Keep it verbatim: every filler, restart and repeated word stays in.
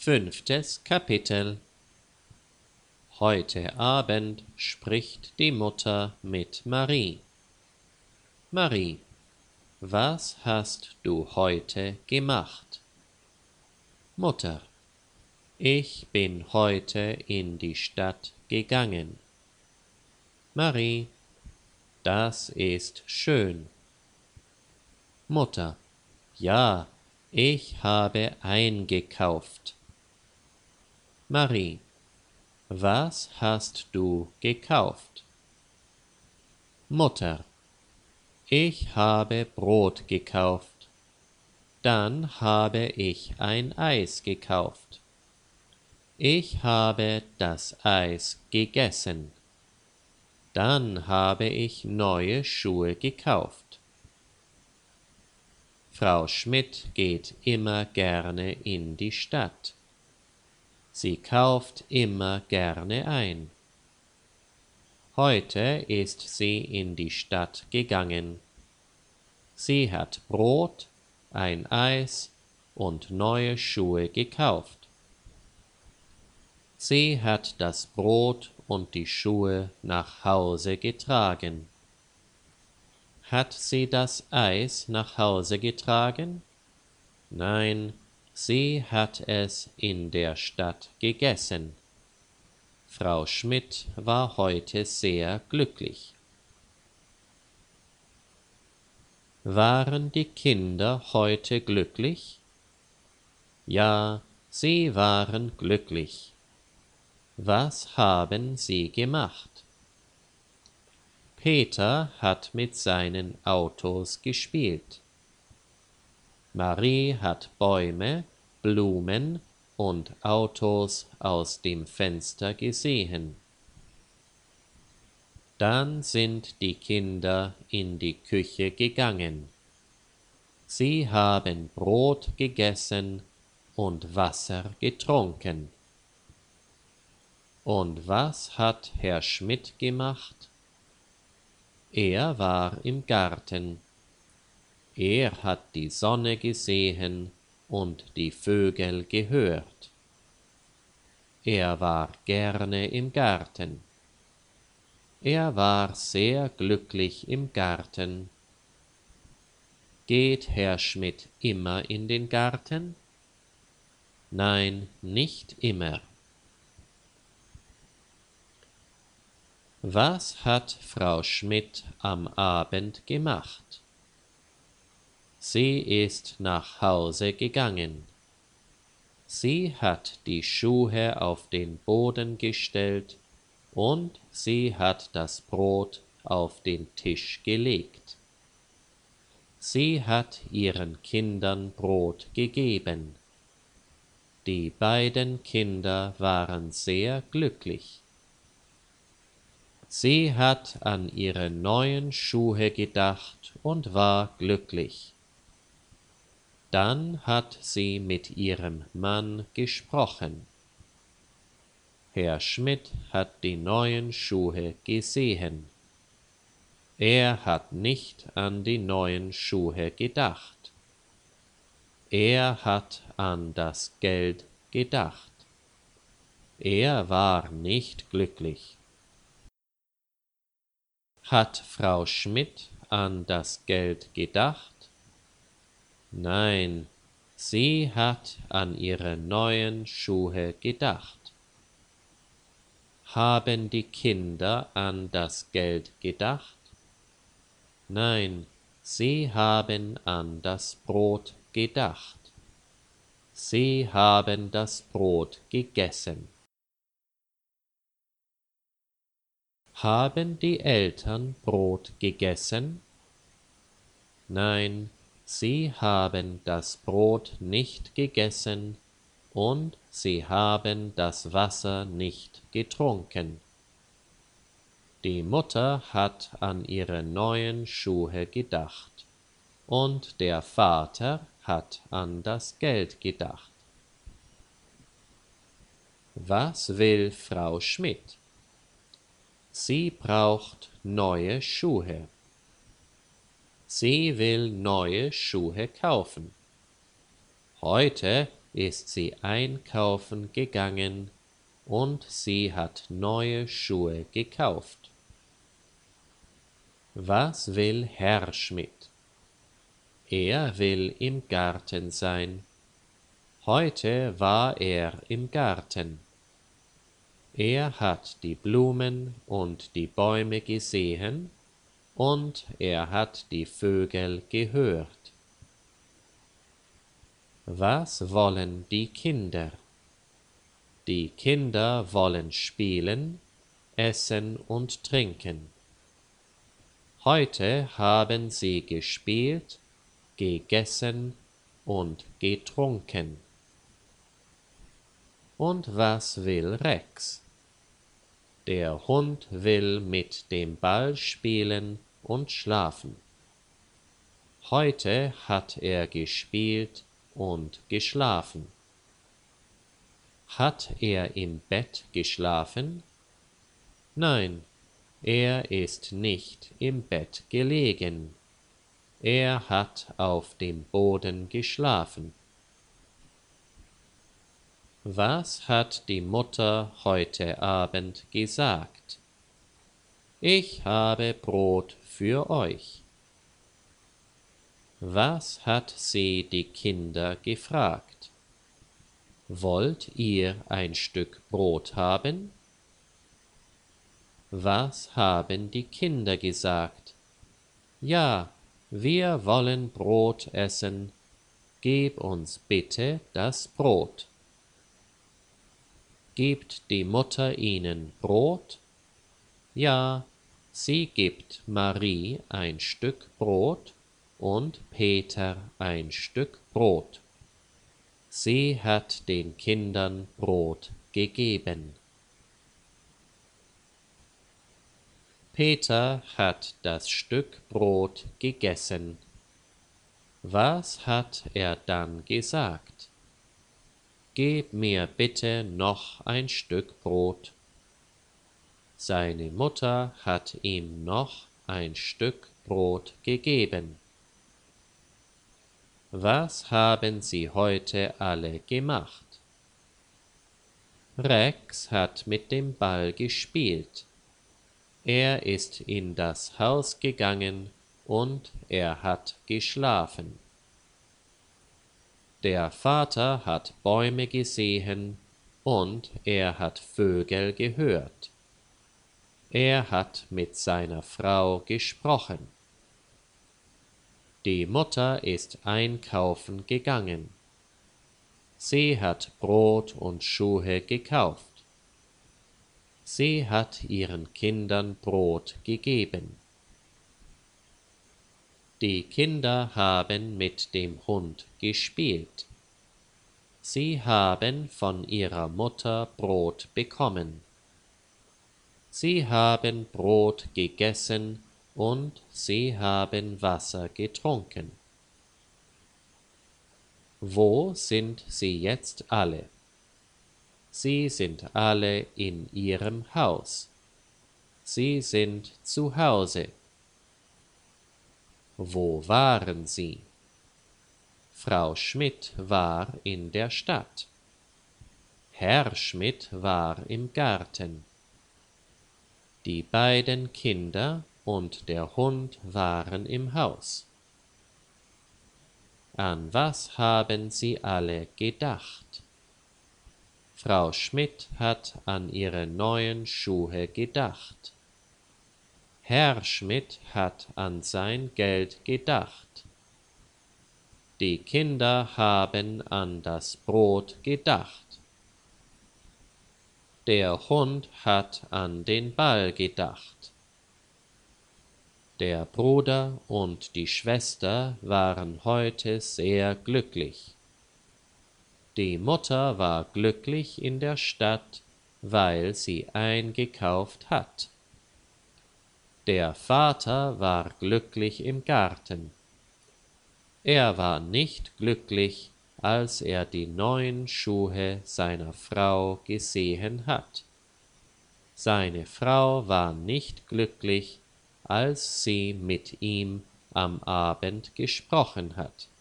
Fünftes Kapitel. Heute Abend spricht die Mutter mit Marie. Marie, was hast du heute gemacht? Mutter, ich bin heute in die Stadt gegangen. Marie, das ist schön. Mutter, ja, ich habe eingekauft. Marie, was hast du gekauft? Mutter, ich habe Brot gekauft. Dann habe ich ein Eis gekauft. Ich habe das Eis gegessen. Dann habe ich neue Schuhe gekauft. Frau Schmidt geht immer gerne in die Stadt. Sie kauft immer gerne ein. Heute ist sie in die Stadt gegangen. Sie hat Brot, ein Eis und neue Schuhe gekauft. Sie hat das Brot und die Schuhe nach Hause getragen. Hat sie das Eis nach Hause getragen? Nein, sie hat es in der Stadt gegessen. Frau Schmidt war heute sehr glücklich. Waren die Kinder heute glücklich? Ja, sie waren glücklich. Was haben sie gemacht? Peter hat mit seinen Autos gespielt. Marie hat Bäume, Blumen und Autos aus dem Fenster gesehen. Dann sind die Kinder in die Küche gegangen. Sie haben Brot gegessen und Wasser getrunken. Und was hat Herr Schmidt gemacht? Er war im Garten. Er hat die Sonne gesehen und die Vögel gehört. Er war gerne im Garten. Er war sehr glücklich im Garten. Geht Herr Schmidt immer in den Garten? Nein, nicht immer. Was hat Frau Schmidt am Abend gemacht? Sie ist nach Hause gegangen. Sie hat die Schuhe auf den Boden gestellt und sie hat das Brot auf den Tisch gelegt. Sie hat ihren Kindern Brot gegeben. Die beiden Kinder waren sehr glücklich. Sie hat an ihre neuen Schuhe gedacht und war glücklich. Dann hat sie mit ihrem Mann gesprochen. Herr Schmidt hat die neuen Schuhe gesehen. Er hat nicht an die neuen Schuhe gedacht. Er hat an das Geld gedacht. Er war nicht glücklich. Hat Frau Schmidt an das Geld gedacht? Nein, sie hat an ihre neuen Schuhe gedacht. Haben die Kinder an das Geld gedacht? Nein, sie haben an das Brot gedacht. Sie haben das Brot gegessen. Haben die Eltern Brot gegessen? Nein, sie haben das Brot nicht gegessen und sie haben das Wasser nicht getrunken. Die Mutter hat an ihre neuen Schuhe gedacht und der Vater hat an das Geld gedacht. Was will Frau Schmidt? Sie braucht neue Schuhe. Sie will neue Schuhe kaufen. Heute ist sie einkaufen gegangen und sie hat neue Schuhe gekauft. Was will Herr Schmidt? Er will im Garten sein. Heute war er im Garten. Er hat die Blumen und die Bäume gesehen und er hat die Vögel gehört. Was wollen die Kinder? Die Kinder wollen spielen, essen und trinken. Heute haben sie gespielt, gegessen und getrunken. Und was will Rex? Der Hund will mit dem Ball spielen und schlafen. Heute hat er gespielt und geschlafen. Hat er im Bett geschlafen? Nein, er ist nicht im Bett gelegen. Er hat auf dem Boden geschlafen. Was hat die Mutter heute Abend gesagt? Ich habe Brot für euch. Was hat sie die Kinder gefragt? Wollt ihr ein Stück Brot haben? Was haben die Kinder gesagt? Ja, wir wollen Brot essen. Gib uns bitte das Brot. Gibt die Mutter ihnen Brot? Ja, sie gibt Marie ein Stück Brot und Peter ein Stück Brot. Sie hat den Kindern Brot gegeben. Peter hat das Stück Brot gegessen. Was hat er dann gesagt? Gib mir bitte noch ein Stück Brot. Seine Mutter hat ihm noch ein Stück Brot gegeben. Was haben sie heute alle gemacht? Rex hat mit dem Ball gespielt. Er ist in das Haus gegangen und er hat geschlafen. Der Vater hat Bäume gesehen und er hat Vögel gehört. Er hat mit seiner Frau gesprochen. Die Mutter ist einkaufen gegangen. Sie hat Brot und Schuhe gekauft. Sie hat ihren Kindern Brot gegeben. Die Kinder haben mit dem Hund gespielt. Sie haben von ihrer Mutter Brot bekommen. Sie haben Brot gegessen und sie haben Wasser getrunken. Wo sind sie jetzt alle? Sie sind alle in ihrem Haus. Sie sind zu Hause. Wo waren sie? Frau Schmidt war in der Stadt. Herr Schmidt war im Garten. Die beiden Kinder und der Hund waren im Haus. An was haben sie alle gedacht? Frau Schmidt hat an ihre neuen Schuhe gedacht. Herr Schmidt hat an sein Geld gedacht. Die Kinder haben an das Brot gedacht. Der Hund hat an den Ball gedacht. Der Bruder und die Schwester waren heute sehr glücklich. Die Mutter war glücklich in der Stadt, weil sie eingekauft hat. Der Vater war glücklich im Garten. Er war nicht glücklich, als er die neuen Schuhe seiner Frau gesehen hat. Seine Frau war nicht glücklich, als sie mit ihm am Abend gesprochen hat.